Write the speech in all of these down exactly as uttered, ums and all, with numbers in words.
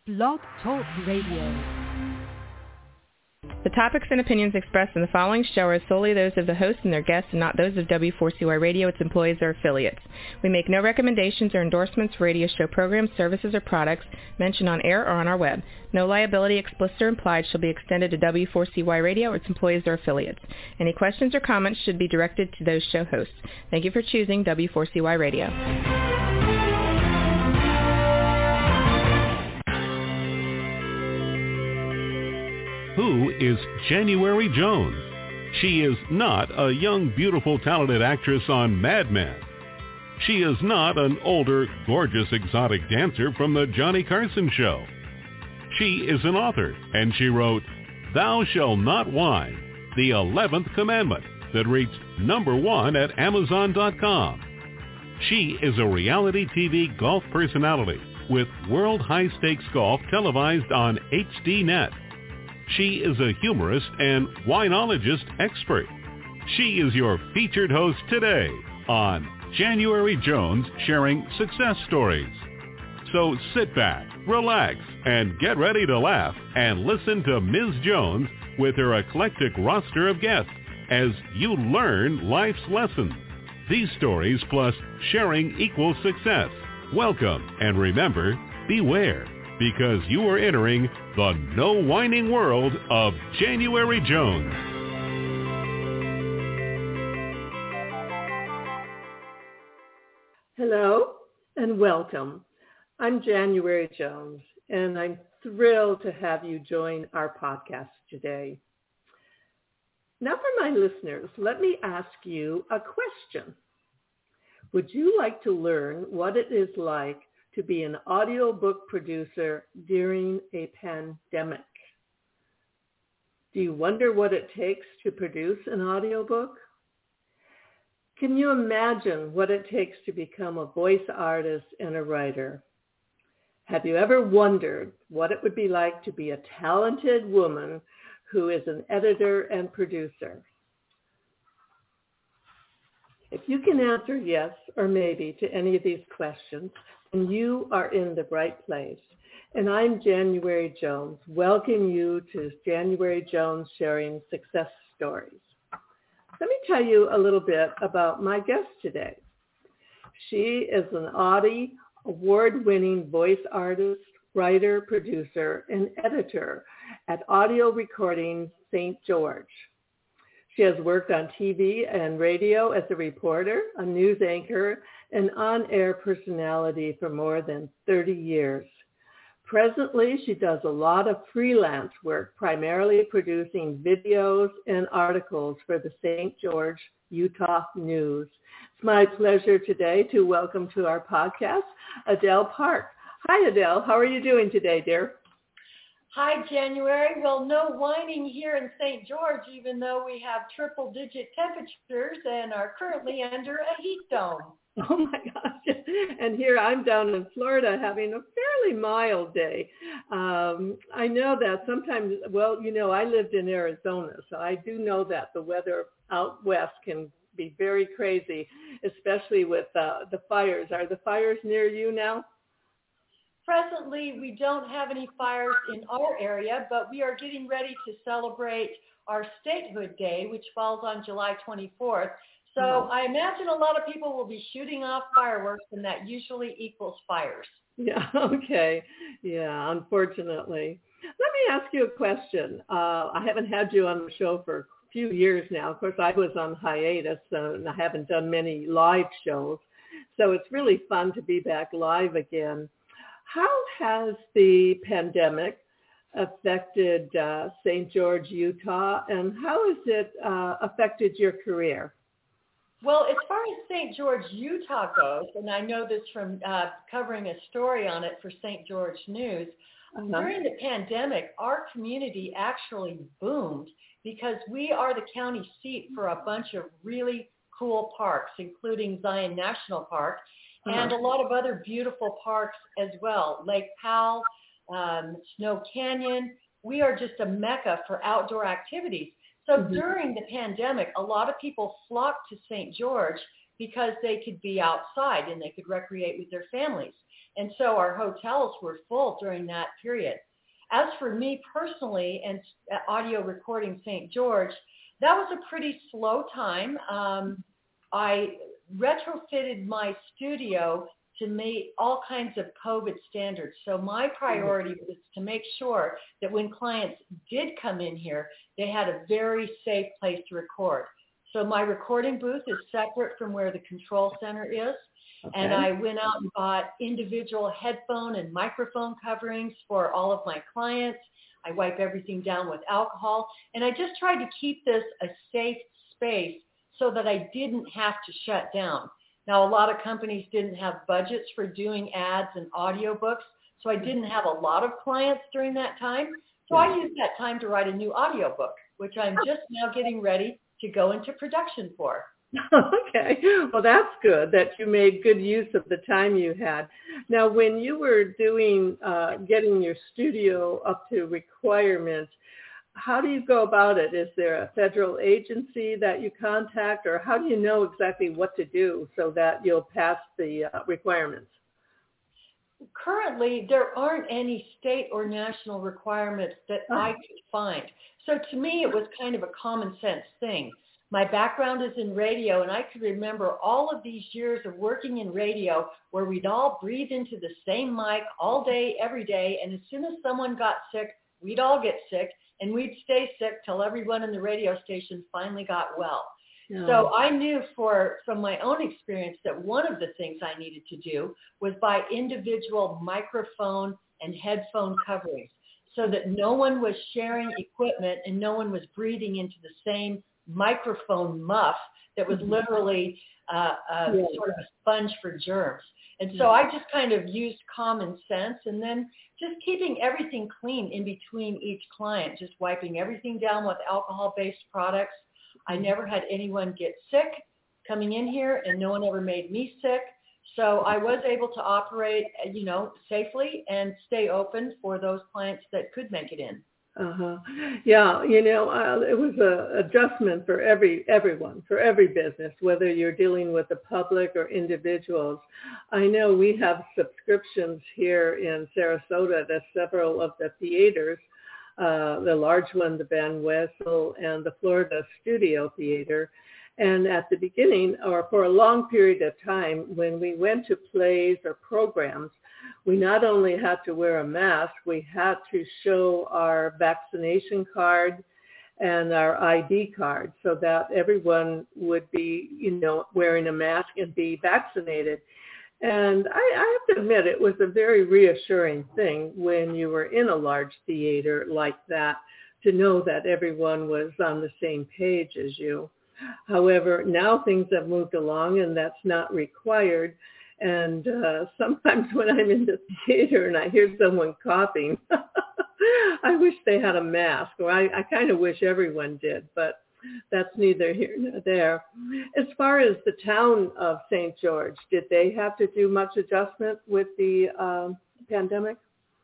Blog Talk Radio. The topics and opinions expressed in the following show are solely those of the host and their guests and not those of W four C Y Radio, its employees, or affiliates. We make no recommendations or endorsements for radio show programs, services, or products mentioned on air or on our web. No liability, explicit or implied, shall be extended to W four C Y Radio or its employees or affiliates. Any questions or comments should be directed to those show hosts. Thank you for choosing W four C Y Radio. Who is January Jones? She is not a young, beautiful, talented actress on Mad Men. She is not an older, gorgeous, exotic dancer from the Johnny Carson show. She is an author, and she wrote Thou Shalt Not Whine, the eleventh Commandment, that reached number one at Amazon dot com. She is a reality T V golf personality with World High Stakes Golf televised on H D Net. She is a humorist and winologist expert. She is your featured host today on January Jones Sharing Success Stories. So sit back, relax, and get ready to laugh and listen to Miz Jones with her eclectic roster of guests as you learn life's lessons. These stories plus sharing equals success. Welcome, and remember, beware, because you are entering the no whining world of January Jones. Hello and welcome. I'm January Jones, and I'm thrilled to have you join our podcast today. Now for my listeners, let me ask you a question. Would you like to learn what it is like to be an audiobook producer during a pandemic? Do you wonder what it takes to produce an audiobook? Can you imagine what it takes to become a voice artist and a writer? Have you ever wondered what it would be like to be a talented woman who is an editor and producer? If you can answer yes or maybe to any of these questions, then you are in the right place. And I'm January Jones, welcoming you to January Jones Sharing Success Stories. Let me tell you a little bit about my guest today. She is an Audie award-winning voice artist, writer, producer, and editor at Audio Recording Saint George. She has worked on T V and radio as a reporter, a news anchor, and on-air personality for more than thirty years. Presently, she does a lot of freelance work, primarily producing videos and articles for the Saint George, Utah News. It's my pleasure today to welcome to our podcast, Adele Park. Hi, Adele. How are you doing today, dear? Hi, January. Well, no whining here in Saint George, even though we have triple-digit temperatures and are currently under a heat dome. Oh, my gosh. And here I'm down in Florida having a fairly mild day. Um, I know that sometimes, well, you know, I lived in Arizona, so I do know that the weather out west can be very crazy, especially with uh, the fires. Are the fires near you now? Presently, we don't have any fires in our area, but we are getting ready to celebrate our Statehood Day, which falls on July twenty-fourth. So mm-hmm. I imagine a lot of people will be shooting off fireworks, and that usually equals fires. Yeah, okay. Yeah, unfortunately. Let me ask you a question. Uh, I haven't had you on the show for a few years now. Of course, I was on hiatus, uh, and I haven't done many live shows. So it's really fun to be back live again. How has the pandemic affected uh, Saint George, Utah, and how has it uh, affected your career? Well, as far as Saint George, Utah goes, and I know this from uh, covering a story on it for Saint George News, uh-huh. during the pandemic, our community actually boomed because we are the county seat for a bunch of really cool parks, including Zion National Park, and a lot of other beautiful parks as well. Lake Powell, um, Snow Canyon. We are just a mecca for outdoor activities. So mm-hmm. during the pandemic, a lot of people flocked to Saint George because they could be outside and they could recreate with their families. And so our hotels were full during that period. As for me personally and audio recording Saint George, that was a pretty slow time. Um, I retrofitted my studio to meet all kinds of COVID standards. So my priority was to make sure that when clients did come in here, they had a very safe place to record. So my recording booth is separate from where the control center is. Okay. And I went out and bought individual headphone and microphone coverings for all of my clients. I wipe everything down with alcohol. And I just tried to keep this a safe space so that I didn't have to shut down. Now, a lot of companies didn't have budgets for doing ads and audiobooks, so I didn't have a lot of clients during that time. So I used that time to write a new audiobook, which I'm just now getting ready to go into production for. Okay. Well, that's good that you made good use of the time you had. Now, when you were doing, uh, getting your studio up to requirements, how do you go about it? Is there a federal agency that you contact, or how do you know exactly what to do so that you'll pass the uh, requirements? Currently, there aren't any state or national requirements that oh. I could find. So to me, it was kind of a common sense thing. My background is in radio, and I could remember all of these years of working in radio where we'd all breathe into the same mic all day, every day, and as soon as someone got sick, we'd all get sick. And we'd stay sick till everyone in the radio station finally got well. No. So I knew for from my own experience that one of the things I needed to do was buy individual microphone and headphone coverings so that no one was sharing equipment and no one was breathing into the same microphone muff that was literally uh, a, yeah. sort of a sponge for germs. And so I just kind of used common sense, and then just keeping everything clean in between each client, just wiping everything down with alcohol-based products. I never had anyone get sick coming in here, and no one ever made me sick. So I was able to operate, you know, safely and stay open for those clients that could make it in. Uh-huh. Yeah, you know, uh, it was a adjustment for every everyone, for every business, whether you're dealing with the public or individuals. I know we have subscriptions here in Sarasota to several of the theaters, uh, the large one, the Van Wezel, and the Florida Studio Theater. And at the beginning, or for a long period of time, when we went to plays or programs, we not only had to wear a mask, we had to show our vaccination card and our I D card so that everyone would be, you know, wearing a mask and be vaccinated. And I, I have to admit, it was a very reassuring thing when you were in a large theater like that to know that everyone was on the same page as you. However, now things have moved along and that's not required. And uh, sometimes when I'm in the theater and I hear someone coughing, I wish they had a mask, or I, I kind of wish everyone did, but that's neither here nor there. As far as the town of Saint George, did they have to do much adjustment with the uh, pandemic?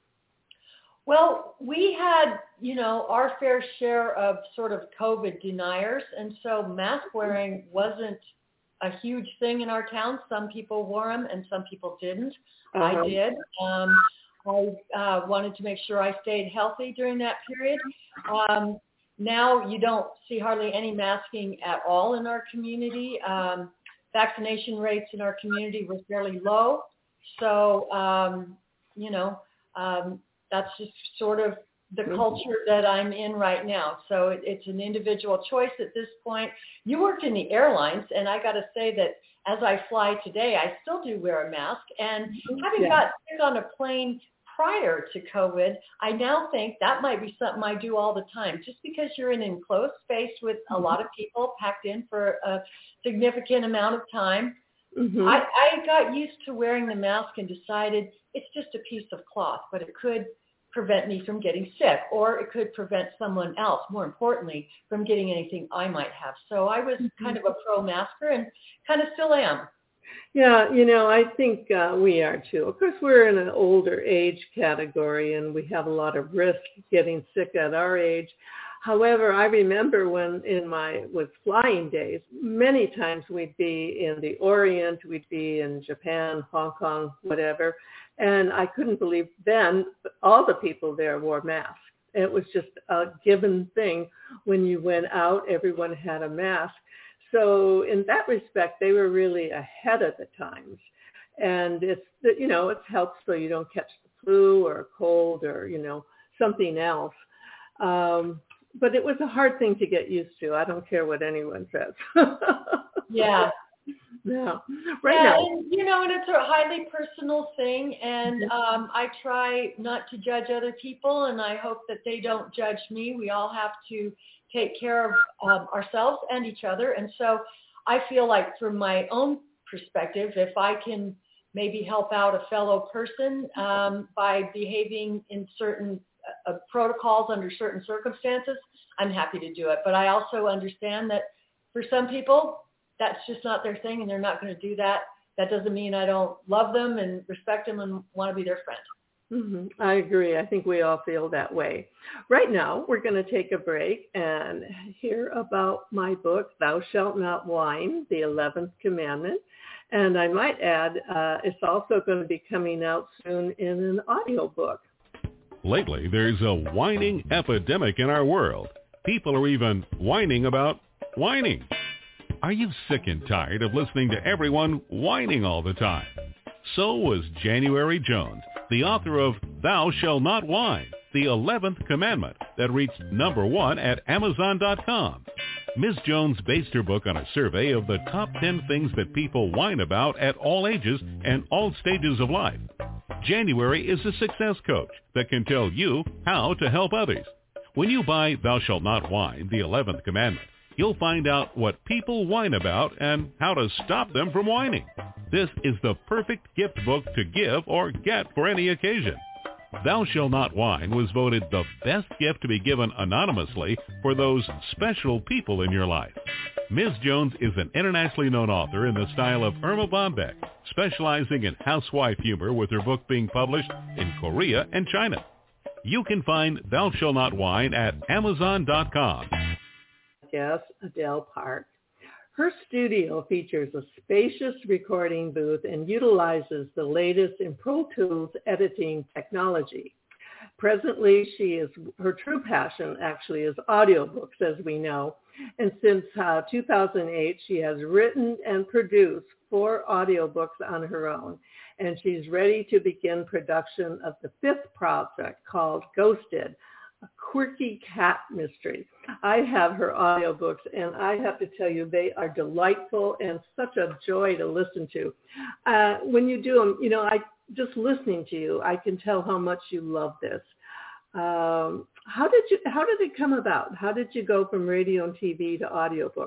Well, we had, you know, our fair share of sort of COVID deniers, and so mask wearing wasn't a huge thing in our town. Some people wore them and some people didn't. Uh-huh. I did. Um, I uh, wanted to make sure I stayed healthy during that period. Um, now you don't see hardly any masking at all in our community. Um, vaccination rates in our community were fairly low. So, um, you know, um, that's just sort of the culture that I'm in right now. So it, it's an individual choice at this point. You worked in the airlines, and I got to say that as I fly today, I still do wear a mask. And having yeah. got sick on a plane prior to COVID, I now think that might be something I do all the time. Just because you're in an enclosed space with a lot of people packed in for a significant amount of time, mm-hmm. I, I got used to wearing the mask and decided it's just a piece of cloth, but it could prevent me from getting sick, or it could prevent someone else, more importantly, from getting anything I might have. So I was mm-hmm. kind of a pro-masker and kind of still am. Yeah, you know, I think uh, we are too. Of course, we're in an older age category and we have a lot of risk getting sick at our age. However, I remember when in my with flying days, many times we'd be in the Orient, we'd be in Japan, Hong Kong, whatever, And I couldn't believe then all the people there wore masks. It was just a given thing. When you went out, everyone had a mask. So in that respect, they were really ahead of the times. And it's, you know, it's helped so you don't catch the flu or a cold or, you know, something else. Um, but it was a hard thing to get used to. I don't care what anyone says. Yeah. Yeah. Right yeah, now. And, you know, and it's a highly personal thing. And um, I try not to judge other people, and I hope that they don't judge me. We all have to take care of um, ourselves and each other. And so I feel like from my own perspective, if I can maybe help out a fellow person um, by behaving in certain uh, protocols under certain circumstances, I'm happy to do it. But I also understand that for some people, that's just not their thing, and they're not going to do that. That doesn't mean I don't love them and respect them and want to be their friend. Mm-hmm. I agree. I think we all feel that way. Right now, we're going to take a break and hear about my book, Thou Shalt Not Whine, the eleventh Commandment. And I might add, uh, it's also going to be coming out soon in an audiobook. Lately, there's a whining epidemic in our world. People are even whining about whining. Are you sick and tired of listening to everyone whining all the time? So was January Jones, the author of Thou Shalt Not Whine, the eleventh Commandment, that reached number one at Amazon dot com. Miz Jones based her book on a survey of the top ten things that people whine about at all ages and all stages of life. January is a success coach that can tell you how to help others. When you buy Thou Shalt Not Whine, the eleventh Commandment, you'll find out what people whine about and how to stop them from whining. This is the perfect gift book to give or get for any occasion. Thou Shalt Not Whine was voted the best gift to be given anonymously for those special people in your life. Miz Jones is an internationally known author in the style of Irma Bombeck, specializing in housewife humor, with her book being published in Korea and China. You can find Thou Shalt Not Whine at Amazon dot com. Guest Adele Park. Her studio features a spacious recording booth and utilizes the latest in Pro Tools editing technology. Presently, she is her true passion actually is audiobooks, as we know. And since uh, two thousand eight, she has written and produced four audiobooks on her own. And she's ready to begin production of the fifth project called Ghosted, a quirky cat mystery. I have her audiobooks, and I have to tell you, they are delightful and such a joy to listen to. Uh, when you do them, you know, I just listening to you, I can tell how much you love this. Um, how did you? How did it come about? How did you go from radio and T V to audiobooks?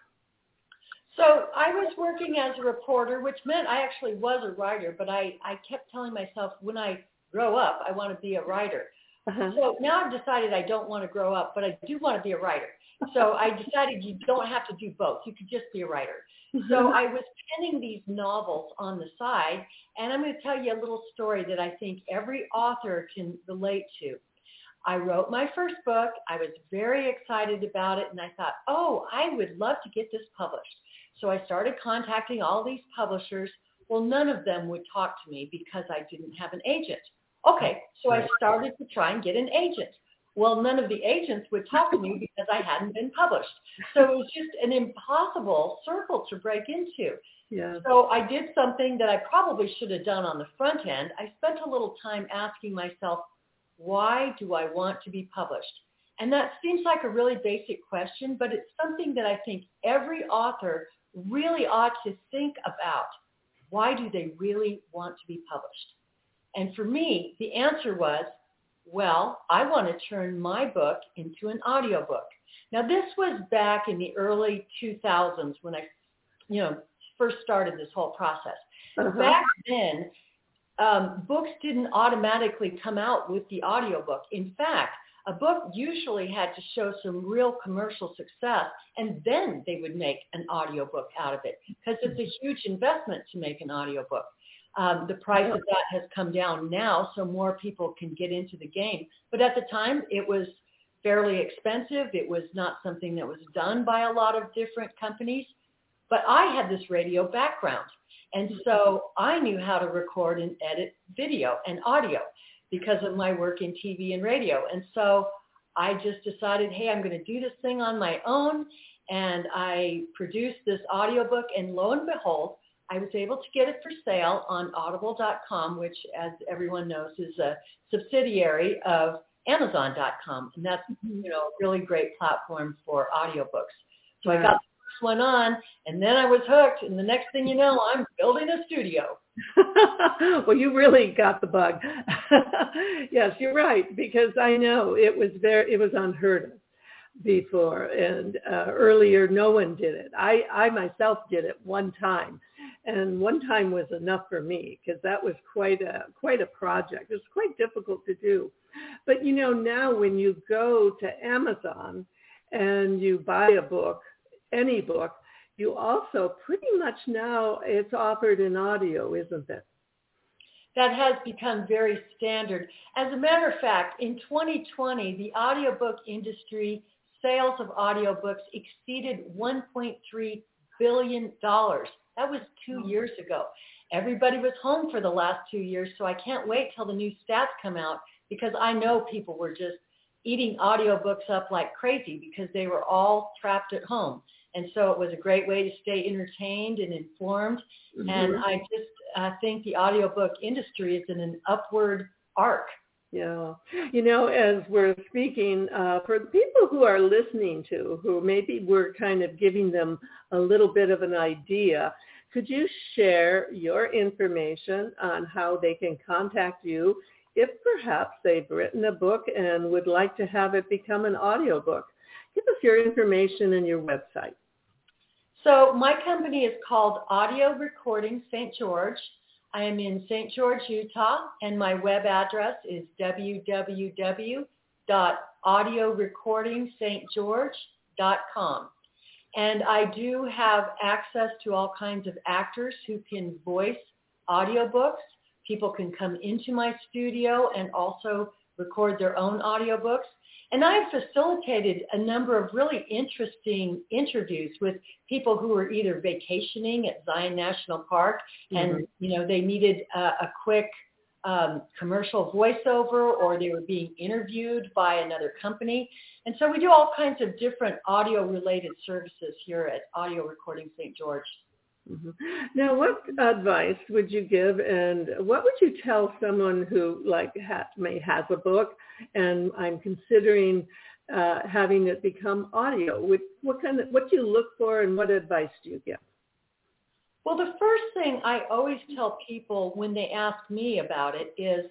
So I was working as a reporter, which meant I actually was a writer, but I, I kept telling myself, when I grow up, I want to be a writer. Uh-huh. So now I've decided I don't want to grow up, but I do want to be a writer. So I decided you don't have to do both. You could just be a writer. So I was penning these novels on the side, and I'm going to tell you a little story that I think every author can relate to. I wrote my first book. I was very excited about it, and I thought, oh, I would love to get this published. So I started contacting all these publishers. Well, none of them would talk to me because I didn't have an agent. Okay, so I started to try and get an agent. Well, none of the agents would talk to me because I hadn't been published. So it was just an impossible circle to break into. Yeah. So I did something that I probably should have done on the front end. I spent a little time asking myself, why do I want to be published? And that seems like a really basic question, but it's something that I think every author really ought to think about. Why do they really want to be published? And for me, the answer was, well, I want to turn my book into an audiobook. Now, this was back in the early two thousands when I, you know, first started this whole process. Uh-huh. Back then, um, books didn't automatically come out with the audiobook. In fact, a book usually had to show some real commercial success, and then they would make an audiobook out of it, because it's a huge investment to make an audiobook. Um, the price of that has come down now, so more people can get into the game. But at the time, it was fairly expensive. It was not something that was done by a lot of different companies. But I had this radio background. And so I knew how to record and edit video and audio because of my work in T V and radio. And so I just decided, hey, I'm going to do this thing on my own. And I produced this audiobook, and lo and behold, I was able to get it for sale on audible dot com, which, as everyone knows, is a subsidiary of amazon dot com. And that's, you know, a really great platform for audiobooks. So I got the first one on, and then I was hooked. And the next thing you know, I'm building a studio. Well, you really got the bug. Yes, you're right, because I know it was very, it was unheard of before, and uh, earlier no one did it. I, I myself did it one time, and one time was enough for me because that was quite a quite a project. It was quite difficult to do. But you know, now when you go to Amazon and you buy a book, any book, you also pretty much now it's offered in audio, isn't it? That has become very standard. As a matter of fact, in twenty twenty, the audiobook industry sales of audiobooks exceeded one point three billion dollars. That was two years ago. Everybody was home for the last two years, so I can't wait till the new stats come out because I know people were just eating audiobooks up like crazy because they were all trapped at home. And so it was a great way to stay entertained and informed. Mm-hmm. And I just uh, think the audiobook industry is in an upward arc. Yeah. You know, as we're speaking, uh, for the people who are listening to, who maybe we're kind of giving them a little bit of an idea, could you share your information on how they can contact you if perhaps they've written a book and would like to have it become an audiobook? Give us your information and your website. So my company is called Audio Recording Saint George. I am in Saint George, Utah, and my web address is w w w dot audio recording saint george dot com. And I do have access to all kinds of actors who can voice audiobooks. People can come into my studio and also record their own audiobooks. And I've facilitated a number of really interesting interviews with people who were either vacationing at Zion National Park and, mm-hmm. you know, they needed a, a quick um, commercial voiceover, or they were being interviewed by another company. And so we do all kinds of different audio-related services here at Audio Recording Saint George. Mm-hmm. Now, what advice would you give, and what would you tell someone who, like, ha- may has a book, and I'm considering uh, having it become audio? What, what kind of what do you look for, and what advice do you give? Well, the first thing I always tell people when they ask me about it is,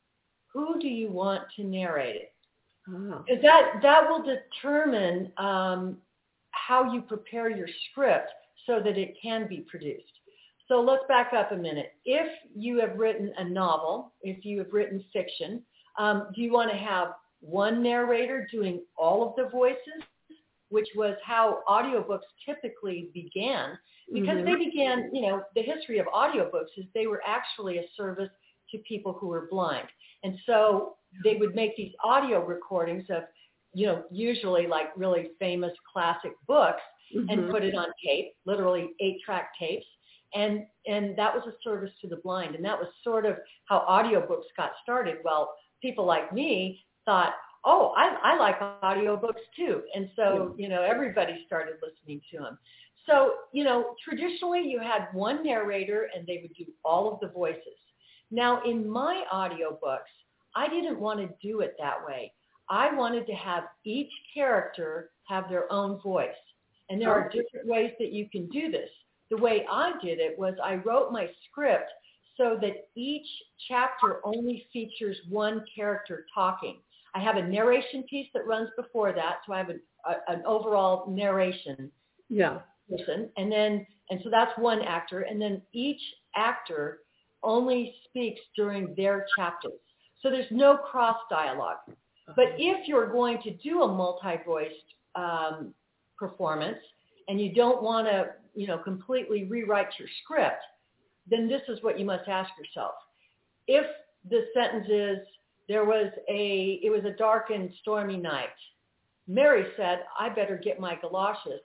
who do you want to narrate it? Oh. Because that that will determine um, how you prepare your script so that it can be produced. So let's back up a minute. If you have written a novel, if you have written fiction, um, do you want to have one narrator doing all of the voices, which was how audiobooks typically began? Because mm-hmm. they began, you know, the history of audiobooks is they were actually a service to people who were blind. And so they would make these audio recordings of, you know, usually like really famous classic books, mm-hmm. and put it on tape, literally eight-track tapes. And and that was a service to the blind. And that was sort of how audiobooks got started. Well, people like me thought, oh, I, I like audiobooks too. And so, you know, everybody started listening to them. So, you know, traditionally you had one narrator and they would do all of the voices. Now, in my audiobooks, I didn't want to do it that way. I wanted to have each character have their own voice. And there are different ways that you can do this. The way I did it was I wrote my script so that each chapter only features one character talking. I have a narration piece that runs before that, so I have a, a, an overall narration yeah. person. And then, and so that's one actor. And then each actor only speaks during their chapters. So there's no cross dialogue. But if you're going to do a multi-voiced um, performance and you don't want to, you know, completely rewrite your script, then this is what you must ask yourself. If the sentence is, there was a, it was a dark and stormy night. Mary said, I better get my galoshes.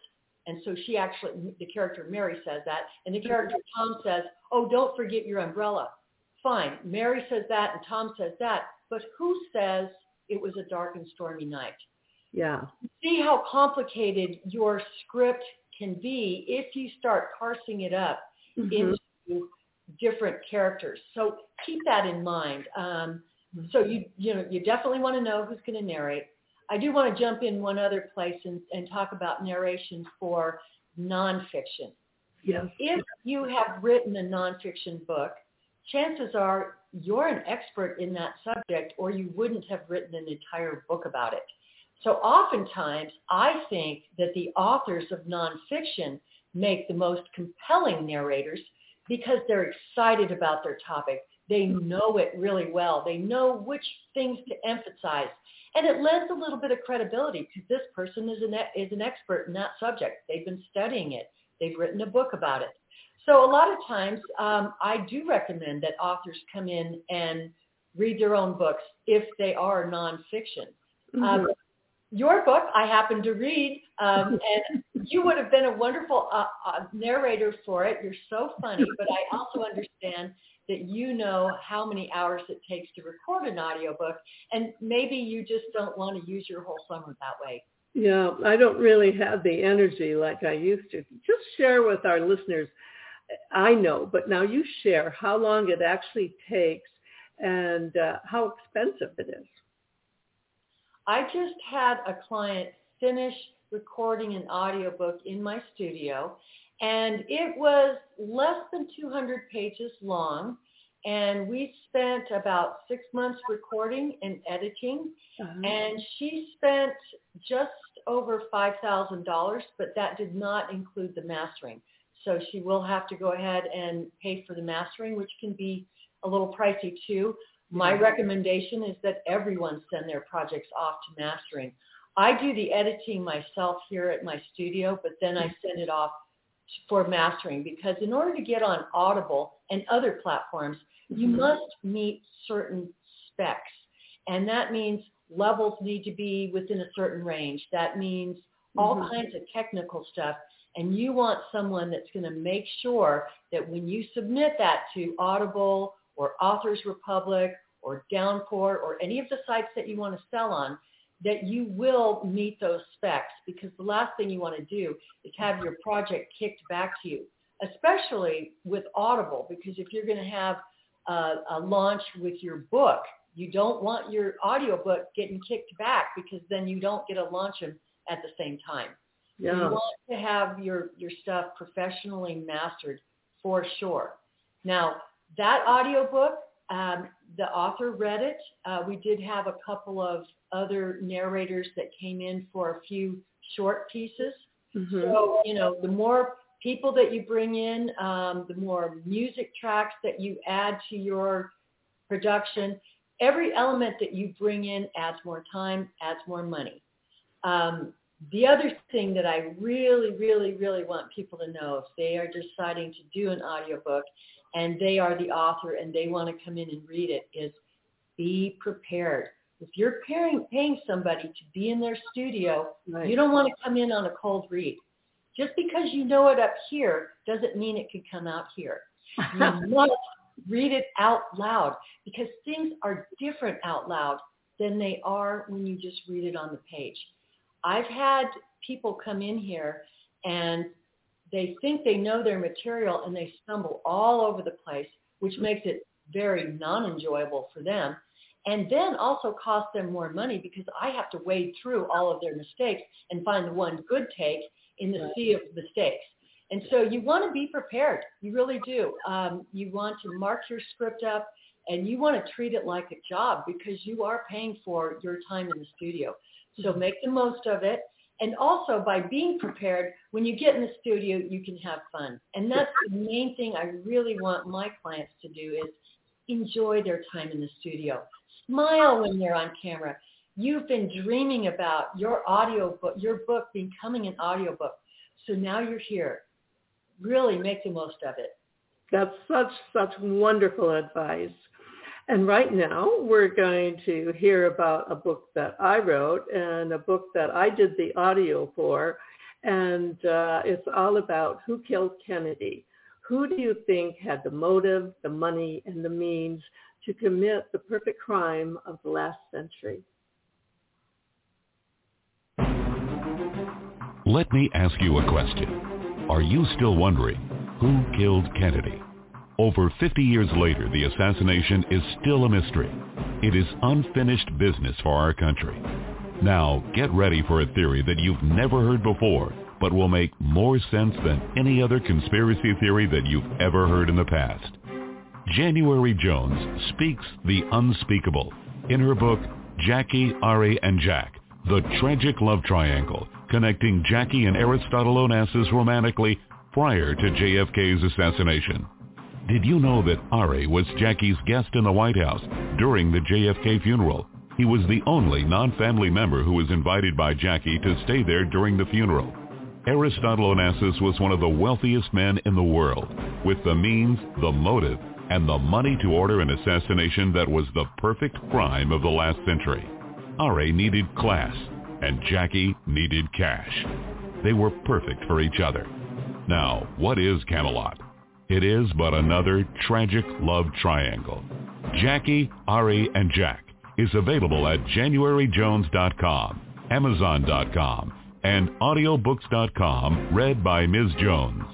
And so she actually, the character Mary says that, and the character Tom says, oh, don't forget your umbrella. Fine, Mary says that and Tom says that, but who says it was a dark and stormy night? Yeah. See how complicated your script can be if you start parsing it up mm-hmm. into different characters. So keep that in mind. Um, so you you know you definitely want to know who's going to narrate. I do want to jump in one other place and, and talk about narration for nonfiction. Yes. If you have written a nonfiction book, chances are you're an expert in that subject, or you wouldn't have written an entire book about it. So oftentimes, I think that the authors of nonfiction make the most compelling narrators because they're excited about their topic. They know it really well. They know which things to emphasize. And it lends a little bit of credibility because this person is an, is an expert in that subject. They've been studying it. They've written a book about it. So a lot of times, um, I do recommend that authors come in and read their own books if they are nonfiction. Mm-hmm. Um, your book, I happened to read, um, and you would have been a wonderful uh, uh, narrator for it. You're so funny, but I also understand that you know how many hours it takes to record an audiobook, and maybe you just don't want to use your whole summer that way. Yeah, I don't really have the energy like I used to. Just share with our listeners, I know, but now you share how long it actually takes and uh, how expensive it is. I just had a client finish recording an audiobook in my studio, and it was less than two hundred pages long, and we spent about six months recording and editing, uh-huh. and she spent just over five thousand dollars, but that did not include the mastering. So she will have to go ahead and pay for the mastering, which can be a little pricey too. My recommendation is that everyone send their projects off to mastering. I do the editing myself here at my studio, but then I send it off for mastering because in order to get on Audible and other platforms, you mm-hmm. must meet certain specs. And that means levels need to be within a certain range. That means all mm-hmm. kinds of technical stuff. And you want someone that's going to make sure that when you submit that to Audible or Authors Republic or Downpour or any of the sites that you want to sell on, that you will meet those specs, because the last thing you want to do is have your project kicked back to you, especially with Audible, because if you're going to have a, a launch with your book, you don't want your audiobook getting kicked back because then you don't get to launch them at the same time. Yeah. So you want to have your, your stuff professionally mastered for sure. Now, that audiobook, um, the author read it. Uh, we did have a couple of other narrators that came in for a few short pieces. Mm-hmm. So, you know, the more people that you bring in, um, the more music tracks that you add to your production, every element that you bring in adds more time, adds more money. Um, the other thing that I really, really, really want people to know if they are deciding to do an audiobook and they are the author and they want to come in and read it is be prepared. If you're paying, paying somebody to be in their studio, right. you don't want to come in on a cold read. Just because you know it up here doesn't mean it can come out here. You must read it out loud because things are different out loud than they are when you just read it on the page. I've had people come in here and they think they know their material and they stumble all over the place, which makes it very non-enjoyable for them. And then also cost them more money because I have to wade through all of their mistakes and find the one good take in the sea of mistakes. And so you want to be prepared. You really do. Um, you want to mark your script up and you want to treat it like a job because you are paying for your time in the studio. So make the most of it. And also by being prepared, when you get in the studio, you can have fun. And that's the main thing I really want my clients to do is enjoy their time in the studio. Smile when they're on camera. You've been dreaming about your audio book, your book becoming an audiobook. So now you're here. Really make the most of it. That's such, such wonderful advice. And right now we're going to hear about a book that I wrote and a book that I did the audio for. And uh, it's all about who killed Kennedy. Who do you think had the motive, the money, and the means to commit the perfect crime of the last century? Let me ask you a question. Are you still wondering who killed Kennedy? Over fifty years later, the assassination is still a mystery. It is unfinished business for our country. Now, get ready for a theory that you've never heard before, but will make more sense than any other conspiracy theory that you've ever heard in the past. January Jones speaks the unspeakable in her book, Jackie, Ari, and Jack, The Tragic Love Triangle, connecting Jackie and Aristotle Onassis romantically prior to J F K's assassination. Did you know that Ari was Jackie's guest in the White House during the J F K funeral? He was the only non-family member who was invited by Jackie to stay there during the funeral. Aristotle Onassis was one of the wealthiest men in the world, with the means, the motive, and the money to order an assassination that was the perfect crime of the last century. Ari needed class, and Jackie needed cash. They were perfect for each other. Now, what is Camelot? It is but another tragic love triangle. Jackie, Ari, and Jack is available at January Jones dot com, Amazon dot com, and audiobooks dot com, read by Miz Jones.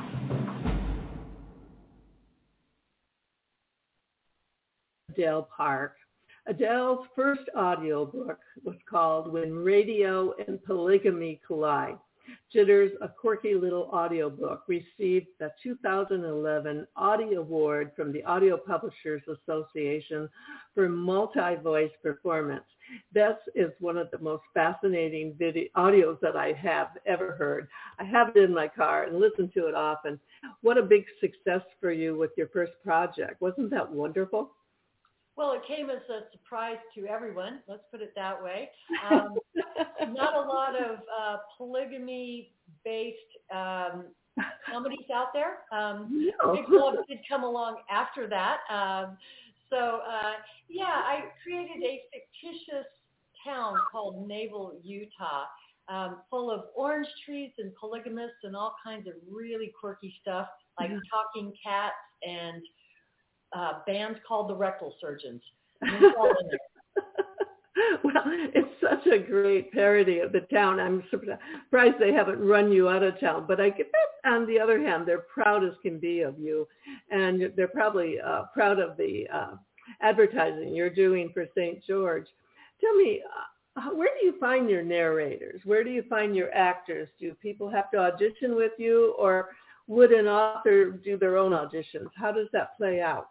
Adele Park. Adele's first audiobook was called When Radio and Polygamy Collide. Jitters, a quirky little audiobook, received the two thousand eleven Audio Award from the Audio Publishers Association for multi-voice performance. This is one of the most fascinating video audios that I have ever heard. I have it in my car and listen to it often. What a big success for you with your first project. Wasn't that wonderful? Well, it came as a surprise to everyone. Let's put it that way. Um, not a lot of uh, polygamy-based um, comedies out there. Um, no. Big Love did come along after that. Um, so, uh, yeah, I created a fictitious town called Naval, Utah, um, full of orange trees and polygamists and all kinds of really quirky stuff, like yeah. talking cats and Uh, bands called the Rectal Surgeons. Well, it's such a great parody of the town. I'm surprised they haven't run you out of town. But I get that, on the other hand, they're proud as can be of you. And they're probably uh, proud of the uh, advertising you're doing for Saint George. Tell me, uh, where do you find your narrators? Where do you find your actors? Do people have to audition with you, or would an author do their own auditions? How does that play out?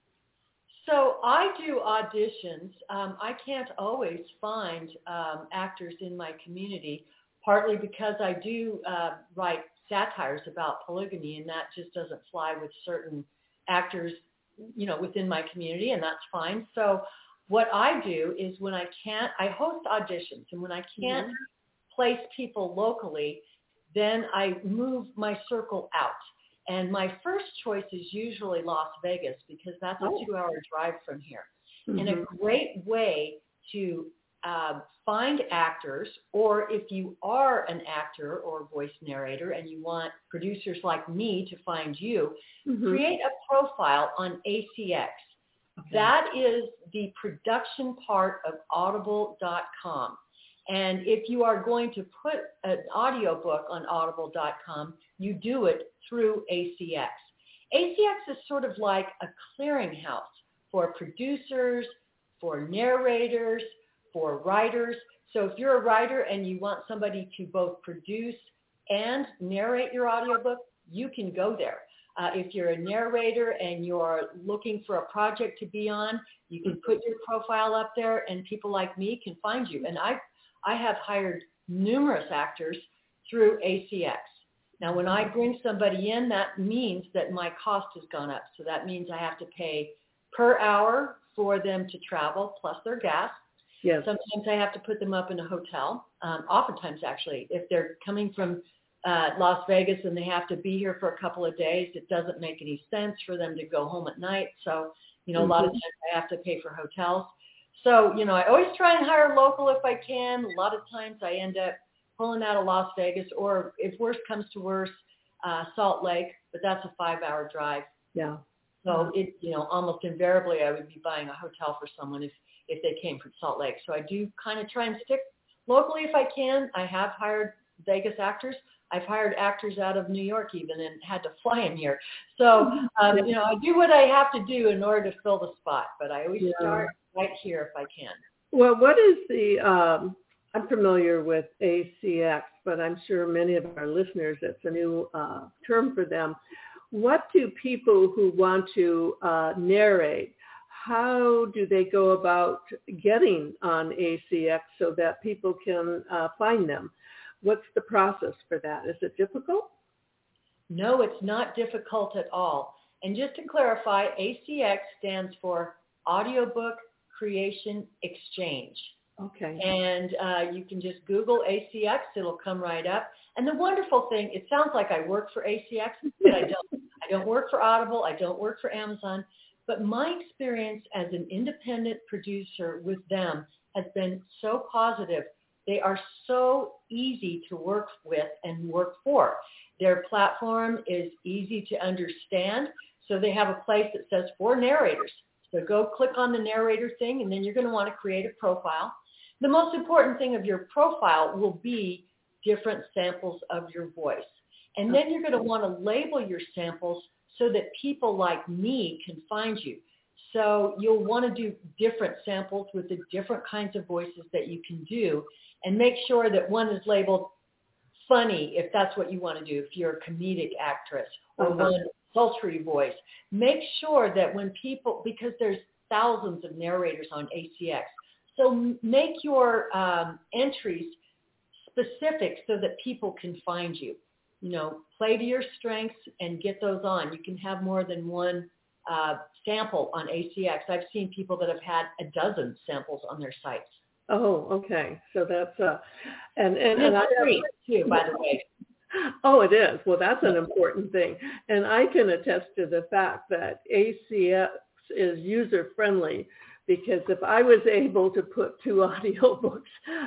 So I do auditions. Um, I can't always find um, actors in my community, partly because I do uh, write satires about polygamy, and that just doesn't fly with certain actors, you know, within my community, and that's fine. So what I do is when I can't, I host auditions, and when I can't mm-hmm. place people locally, then I move my circle out. And my first choice is usually Las Vegas, because that's a oh. two-hour drive from here. Mm-hmm. And a great way to uh, find actors, or if you are an actor or voice narrator and you want producers like me to find you, mm-hmm. create a profile on A C X. Okay. That is the production part of audible dot com. And if you are going to put an audiobook on audible dot com, you do it through A C X. A C X is sort of like a clearinghouse for producers, for narrators, for writers. So if you're a writer and you want somebody to both produce and narrate your audiobook, you can go there. Uh, if you're a narrator and you're looking for a project to be on, you can put your profile up there and people like me can find you. And I I have hired numerous actors through A C X. Now, when I bring somebody in, that means that my cost has gone up. So that means I have to pay per hour for them to travel, plus their gas. Yes. Sometimes I have to put them up in a hotel. Um, oftentimes, actually, if they're coming from uh, Las Vegas and they have to be here for a couple of days, it doesn't make any sense for them to go home at night. So, you know, mm-hmm. a lot of times I have to pay for hotels. So, you know, I always try and hire local if I can. A lot of times I end up pulling out of Las Vegas, or if worse comes to worse, uh, Salt Lake, but that's a five-hour drive. Yeah. So it, you know, almost invariably I would be buying a hotel for someone if, if they came from Salt Lake. So I do kind of try and stick locally if I can. I have hired Vegas actors. I've hired actors out of New York even and had to fly in here. So, um, you know, I do what I have to do in order to fill the spot, but I always yeah. start right here if I can. Well, what is the, um, I'm familiar with A C X, but I'm sure many of our listeners, it's a new uh, term for them. What do people who want to uh, narrate, how do they go about getting on A C X so that people can uh, find them? What's the process for that? Is it difficult? No, it's not difficult at all. And just to clarify, A C X stands for Audiobook Creation Exchange. Okay. And uh, you can just Google A C X. It'll come right up. And the wonderful thing, it sounds like I work for A C X, but I don't. I don't work for Audible. I don't work for Amazon. But my experience as an independent producer with them has been so positive. They are so easy to work with and work for. Their platform is easy to understand. So they have a place that says for narrators. So go click on the narrator thing, and then you're going to want to create a profile. The most important thing of your profile will be different samples of your voice. And then you're going to want to label your samples so that people like me can find you. So you'll want to do different samples with the different kinds of voices that you can do, and make sure that one is labeled funny if that's what you want to do, if you're a comedic actress, or uh-huh. one sultry voice. Make sure that when people, because there's thousands of narrators on A C X, so make your um, entries specific so that people can find you. You know, play to your strengths and get those on. You can have more than one uh, sample on A C X. I've seen people that have had a dozen samples on their sites. Oh, okay. So that's uh, and and, and, and it's I free too, by the way. Oh, it is. Well, that's an important thing, and I can attest to the fact that A C X is user friendly, because if I was able to put two audiobooks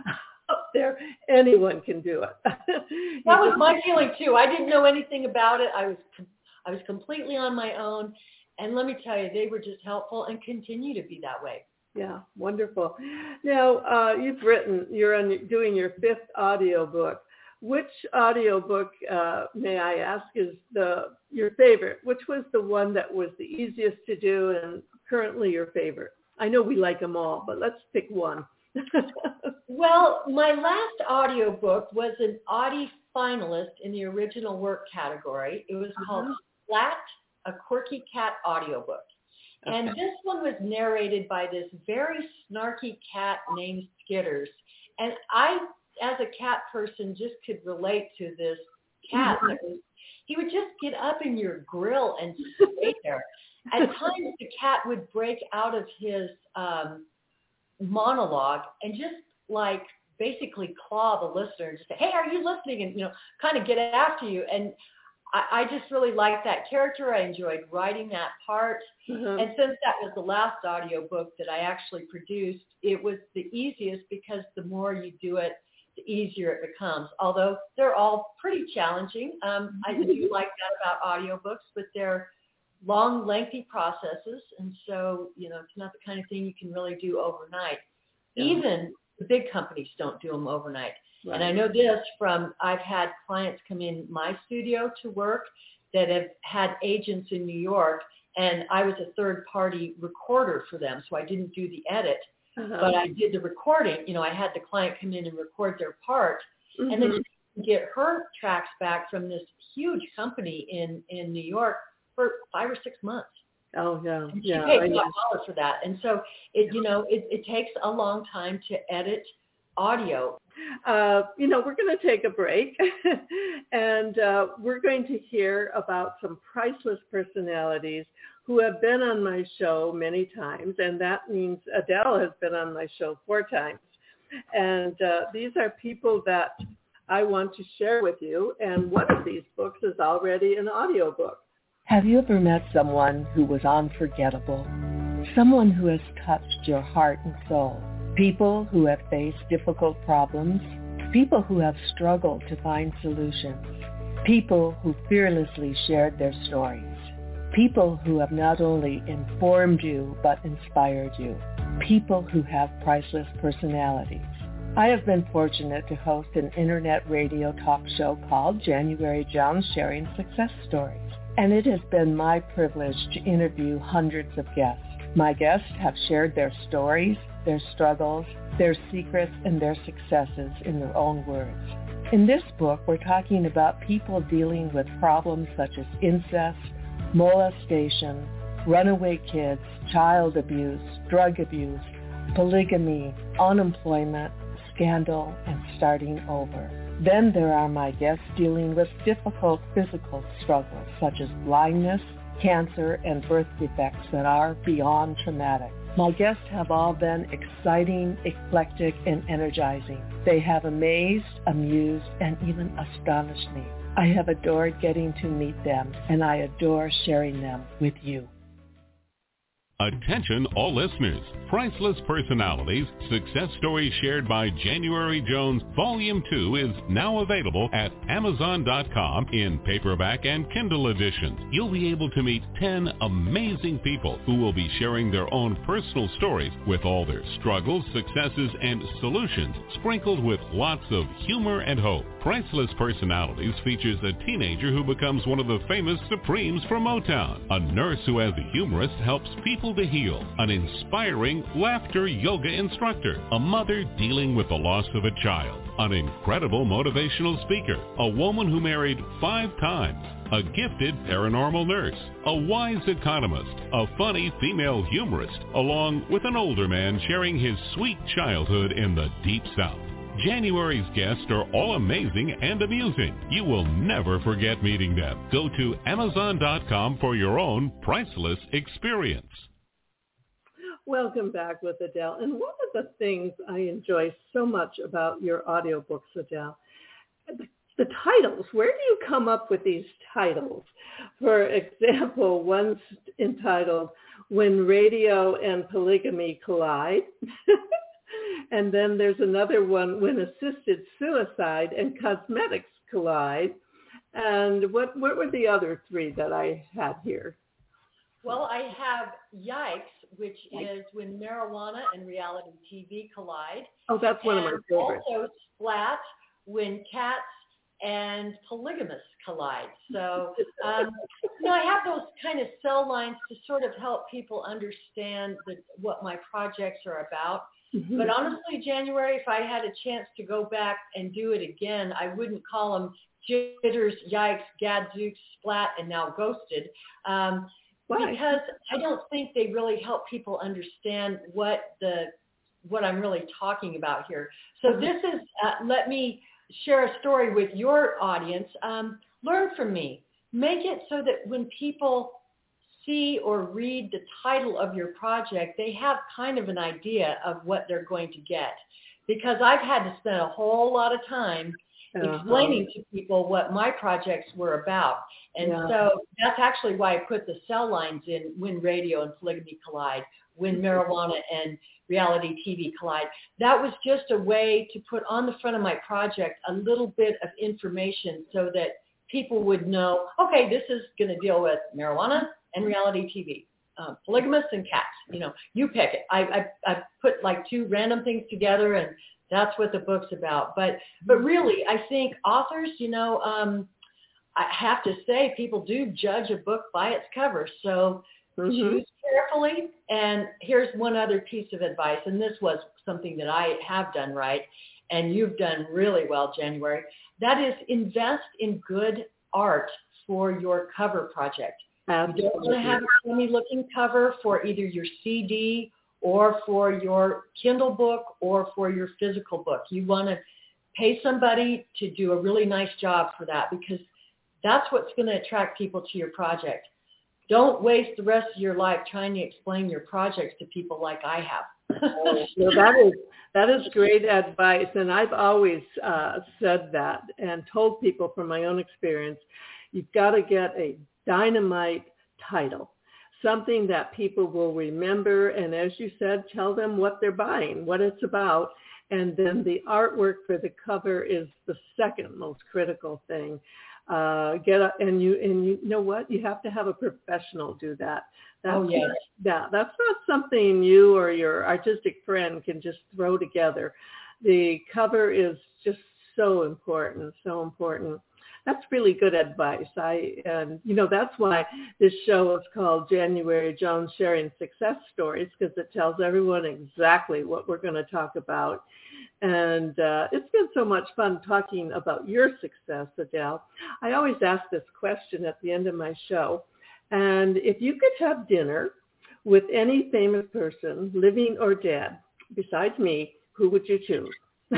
up there, anyone can do it. That was my feeling too. I didn't know anything about it. I was I was completely on my own, and let me tell you, they were just helpful and continue to be that way. Yeah, wonderful. Now, uh, you've written, you're on, doing your fifth audiobook. Which audiobook, uh, may I ask, is the your favorite? Which was the one that was the easiest to do and currently your favorite? I know we like them all, but let's pick one. Well, my last audiobook was an Audie finalist in the original work category. It was uh-huh. called Flat, a Quirky Cat Audiobook. Okay. And this one was narrated by this very snarky cat named Skitters. And I, as a cat person, just could relate to this cat. Mm-hmm. Was, he would just get up in your grill and stay there. At times, the cat would break out of his um, monologue and just like basically claw the listener and just say, hey, are you listening? And, you know, kind of get after you. And I, I just really liked that character. I enjoyed writing that part. Mm-hmm. And since that was the last audiobook that I actually produced, it was the easiest because the more you do it, the easier it becomes. Although they're all pretty challenging. Um, I do like that about audiobooks, but they're long, lengthy processes. And so, you know, it's not the kind of thing you can really do overnight. Yeah. Even the big companies don't do them overnight. Right. And I know this from, I've had clients come in my studio to work that have had agents in New York, and I was a third-party recorder for them, so I didn't do the edit, uh-huh. but I did the recording. You know, I had the client come in and record their part, mm-hmm. and then get her tracks back from this huge company in, in New York for five or six months. Oh, yeah. And she yeah, paid five dollars for that. And so, it you know, it, it takes a long time to edit audio. Uh, you know, we're going to take a break, and uh, we're going to hear about some priceless personalities who have been on my show many times, and that means Adele has been on my show four times. And uh, these are people that I want to share with you, and one of these books is already an audiobook. Have you ever met someone who was unforgettable? Someone who has touched your heart and soul? People who have faced difficult problems, people who have struggled to find solutions, people who fearlessly shared their stories, people who have not only informed you but inspired you, people who have priceless personalities. I have been fortunate to host an internet radio talk show called January Jones Sharing Success Stories, and it has been my privilege to interview hundreds of guests. My guests have shared their stories, their struggles, their secrets, and their successes in their own words. In this book, we're talking about people dealing with problems such as incest, molestation, runaway kids, child abuse, drug abuse, polygamy, unemployment, scandal, and starting over. Then there are my guests dealing with difficult physical struggles such as blindness, cancer, and birth defects that are beyond traumatic. My guests have all been exciting, eclectic, and energizing. They have amazed, amused, and even astonished me. I have adored getting to meet them, and I adore sharing them with you. Attention all listeners. Priceless Personalities, Success Stories Shared by January Jones, Volume two is now available at Amazon dot com in paperback and Kindle editions. You'll be able to meet ten amazing people who will be sharing their own personal stories with all their struggles, successes, and solutions, sprinkled with lots of humor and hope. Priceless Personalities features a teenager who becomes one of the famous Supremes from Motown, a nurse who as a humorist helps people to heal, an inspiring laughter yoga instructor, a mother dealing with the loss of a child, an incredible motivational speaker, a woman who married five times, a gifted paranormal nurse, a wise economist, a funny female humorist, along with an older man sharing his sweet childhood in the Deep South. January's guests are all amazing and amusing. You will never forget meeting them. Go to Amazon dot com for your own priceless experience. Welcome back with Adele. And one of the things I enjoy so much about your audiobooks, Adele, the, the titles. Where do you come up with these titles? For example, one's entitled When Radio and Polygamy Collide. And then there's another one, When Assisted Suicide and Cosmetics Collide. And what, what were the other three that I had here? Well, I have Yikes, which Yikes. is When Marijuana and Reality T V Collide. Oh, that's one and of my favorites. Also Splat, When Cats and Polygamists Collide. So, um, you know, I have those kind of cell lines to sort of help people understand the, what my projects are about. Mm-hmm. But honestly, January, if I had a chance to go back and do it again, I wouldn't call them Jitters, Yikes, Gadzooks, Splat, and now Ghosted. Um, Why? Because I don't think they really help people understand what the what I'm really talking about here. So mm-hmm. this is, uh, let me share a story with your audience. Um, learn from me. Make it so that when people see or read the title of your project, they have kind of an idea of what they're going to get. Because I've had to spend a whole lot of time uh-huh. explaining to people what my projects were about. And yeah. so that's actually why I put the cell lines in When Radio and Polygamy Collide, When Marijuana and Reality T V Collide. That was just a way to put on the front of my project a little bit of information so that people would know, okay, this is going to deal with marijuana and reality T V, um, polygamists and cats. You know, you pick it. I, I I put like two random things together, and that's what the book's about. But but really, I think authors, you know, um, I have to say, people do judge a book by its cover. So mm-hmm. choose carefully. And here's one other piece of advice, and this was something that I have done right, and you've done really well, January. That is, invest in good art for your cover project. Absolutely. You don't want to have a funny-looking cover for either your C D or for your Kindle book or for your physical book. You want to pay somebody to do a really nice job for that, because that's what's going to attract people to your project. Don't waste the rest of your life trying to explain your projects to people like I have. Well, that is that is great advice, and I've always uh, said that and told people from my own experience, you've got to get a dynamite title, something that people will remember, and as you said, tell them what they're buying, what it's about, And then the artwork for the cover is the second most critical thing. Uh, get a, and you and you know what? You have to have a professional do that. That's oh, yes. Yeah, that's not something you or your artistic friend can just throw together. The cover is just so important, so important. That's really good advice. I and you know that's why this show is called January Jones Sharing Success Stories, because it tells everyone exactly what we're going to talk about. And uh, it's been so much fun talking about your success, Adele. I always ask this question at the end of my show. And if you could have dinner with any famous person, living or dead, besides me, who would you choose?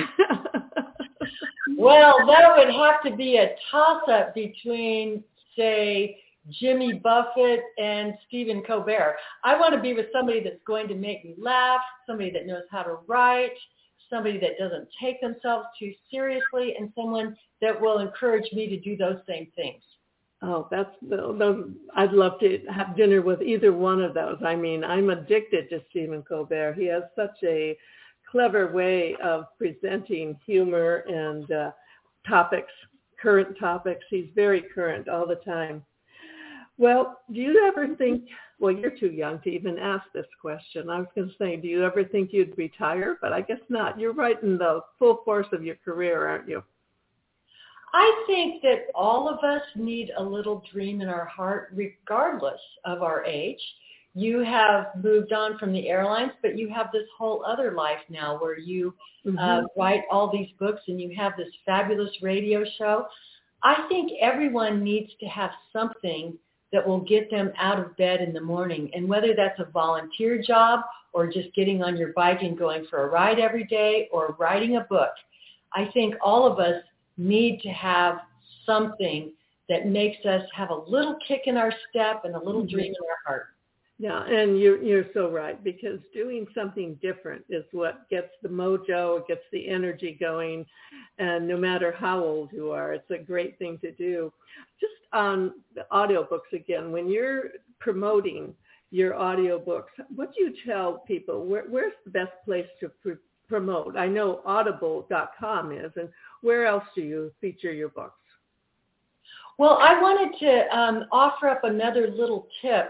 Well, that would have to be a toss-up between, say, Jimmy Buffett and Stephen Colbert. I want to be with somebody that's going to make me laugh, somebody that knows how to write, somebody that doesn't take themselves too seriously, and someone that will encourage me to do those same things. Oh, that's those. I'd love to have dinner with either one of those. I mean, I'm addicted to Stephen Colbert. He has such a clever way of presenting humor and uh, topics, current topics. He's very current all the time. Well, do you ever think, well, you're too young to even ask this question. I was going to say, do you ever think you'd retire? But I guess not. You're right in the full force of your career, aren't you? I think that all of us need a little dream in our heart, regardless of our age. You have moved on from the airlines, but you have this whole other life now where you mm-hmm. uh, write all these books and you have this fabulous radio show. I think everyone needs to have something that will get them out of bed in the morning. And whether that's a volunteer job or just getting on your bike and going for a ride every day or writing a book, I think all of us need to have something that makes us have a little kick in our step and a little mm-hmm. dream in our heart. Yeah, and you're, you're so right, because doing something different is what gets the mojo, gets the energy going, and no matter how old you are, it's a great thing to do. Just on the audiobooks again, when you're promoting your audiobooks, what do you tell people? Where, where's the best place to pr- promote? I know audible dot com is, and where else do you feature your books? Well, I wanted to um, offer up another little tip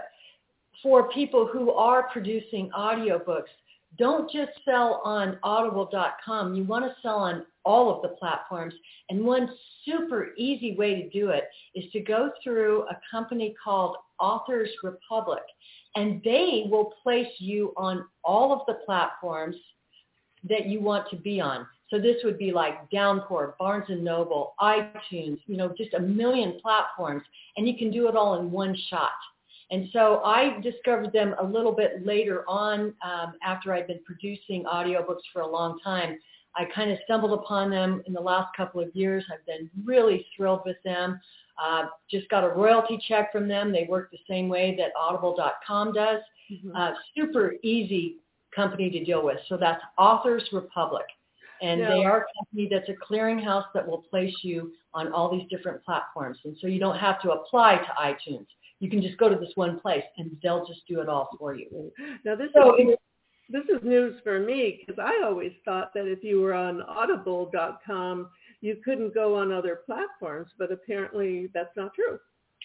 for people who are producing audiobooks. Don't just sell on audible dot com. You want to sell on all of the platforms. And one super easy way to do it is to go through a company called Authors Republic, and they will place you on all of the platforms that you want to be on. So this would be like Downpour, Barnes and Noble, iTunes, you know, just a million platforms, and you can do it all in one shot. And so I discovered them a little bit later on um, after I'd been producing audiobooks for a long time. I kind of stumbled upon them in the last couple of years. I've been really thrilled with them. Uh, just got a royalty check from them. They work the same way that audible dot com does. Mm-hmm. Uh, super easy company to deal with. So that's Authors Republic. And yeah. they are a company that's a clearinghouse that will place you on all these different platforms. And so you don't have to apply to iTunes. You can just go to this one place, and they'll just do it all for you. Now, this so is this is news for me, because I always thought that if you were on audible dot com, you couldn't go on other platforms, but apparently that's not true.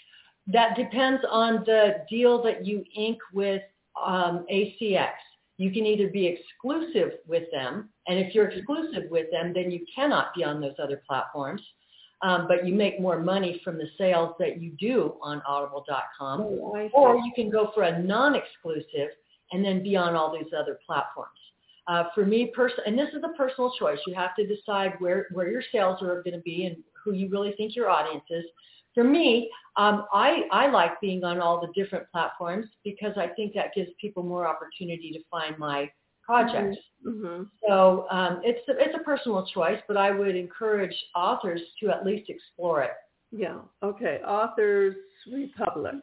That depends on the deal that you ink with um, A C X. You can either be exclusive with them, and if you're exclusive with them, then you cannot be on those other platforms. Um, but you make more money from the sales that you do on audible dot com. Oh, or you can go for a non-exclusive and then be on all these other platforms. Uh, for me, pers- and this is a personal choice. You have to decide where, where your sales are going to be and who you really think your audience is. For me, um, I, I like being on all the different platforms because I think that gives people more opportunity to find my projects. Mm-hmm. So um, it's a, it's a personal choice, but I would encourage authors to at least explore it. Yeah. Okay. Authors Republic.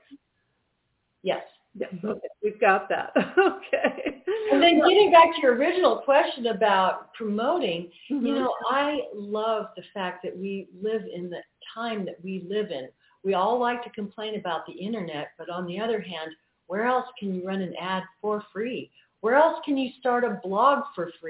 Yes. Yes. Okay. We've got that. Okay. And then getting back to your original question about promoting, mm-hmm. you know, I love the fact that we live in the time that we live in. We all like to complain about the internet, but on the other hand, where else can you run an ad for free? Where else can you start a blog for free?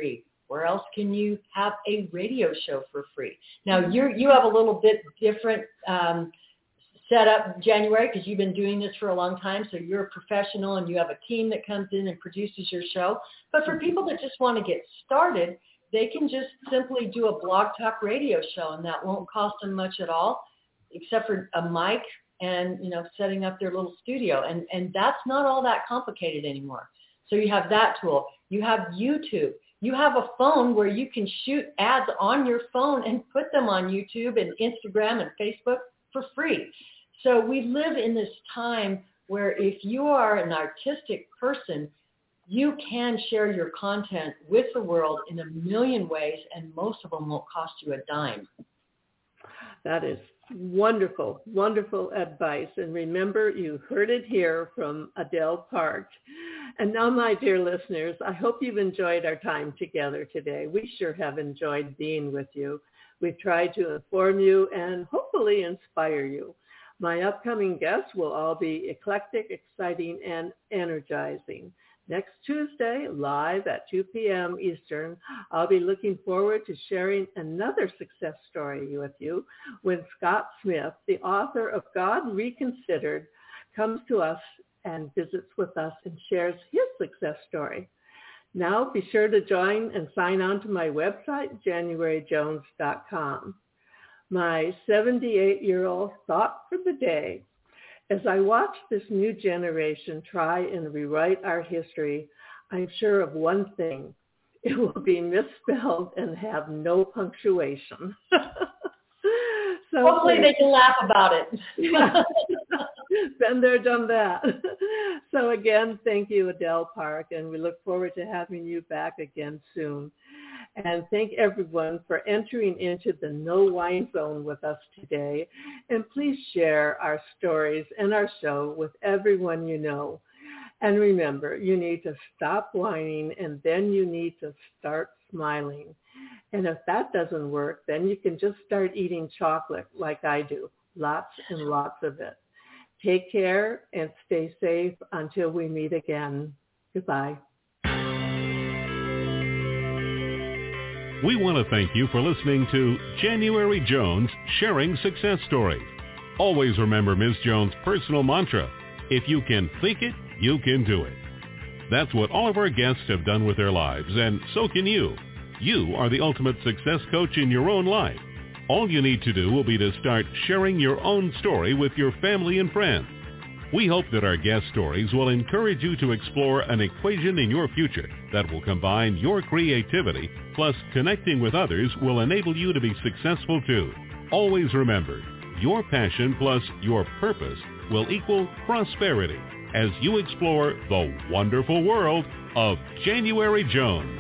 Where else can you have a radio show for free? Now, you you have a little bit different um, setup, January, because you've been doing this for a long time, so you're a professional and you have a team that comes in and produces your show. But for people that just want to get started, they can just simply do a blog talk radio show, and that won't cost them much at all, except for a mic and, you know, setting up their little studio. And, and that's not all that complicated anymore. So you have that tool. You have YouTube. You have a phone where you can shoot ads on your phone and put them on YouTube and Instagram and Facebook for free. So we live in this time where if you are an artistic person, you can share your content with the world in a million ways, and most of them won't cost you a dime. That is wonderful, wonderful advice. And remember, you heard it here from Adele Park. And now, my dear listeners, I hope you've enjoyed our time together today. We sure have enjoyed being with you. We've tried to inform you and hopefully inspire you. My upcoming guests will all be eclectic, exciting, and energizing. Next Tuesday, live at two p.m. Eastern, I'll be looking forward to sharing another success story with you when Scott Smith, the author of God Reconsidered, comes to us and visits with us and shares his success story. Now be sure to join and sign on to my website, january jones dot com. My seventy-eight-year-old thought for the day. As I watch this new generation try and rewrite our history, I'm sure of one thing. It will be misspelled and have no punctuation. So hopefully they can laugh about it. Yeah. Been there, done that. So again, thank you, Adele Park, and we look forward to having you back again soon. And thank everyone for entering into the No Whine Zone with us today. And please share our stories and our show with everyone you know. And remember, you need to stop whining, and then you need to start smiling. And if that doesn't work, then you can just start eating chocolate like I do, lots and lots of it. Take care and stay safe until we meet again. Goodbye. We want to thank you for listening to January Jones Sharing Success Stories. Always remember Miz Jones' personal mantra, if you can think it, you can do it. That's what all of our guests have done with their lives, and so can you. You are the ultimate success coach in your own life. All you need to do will be to start sharing your own story with your family and friends. We hope that our guest stories will encourage you to explore an equation in your future that will combine your creativity plus connecting with others will enable you to be successful too. Always remember, your passion plus your purpose will equal prosperity as you explore the wonderful world of January Jones.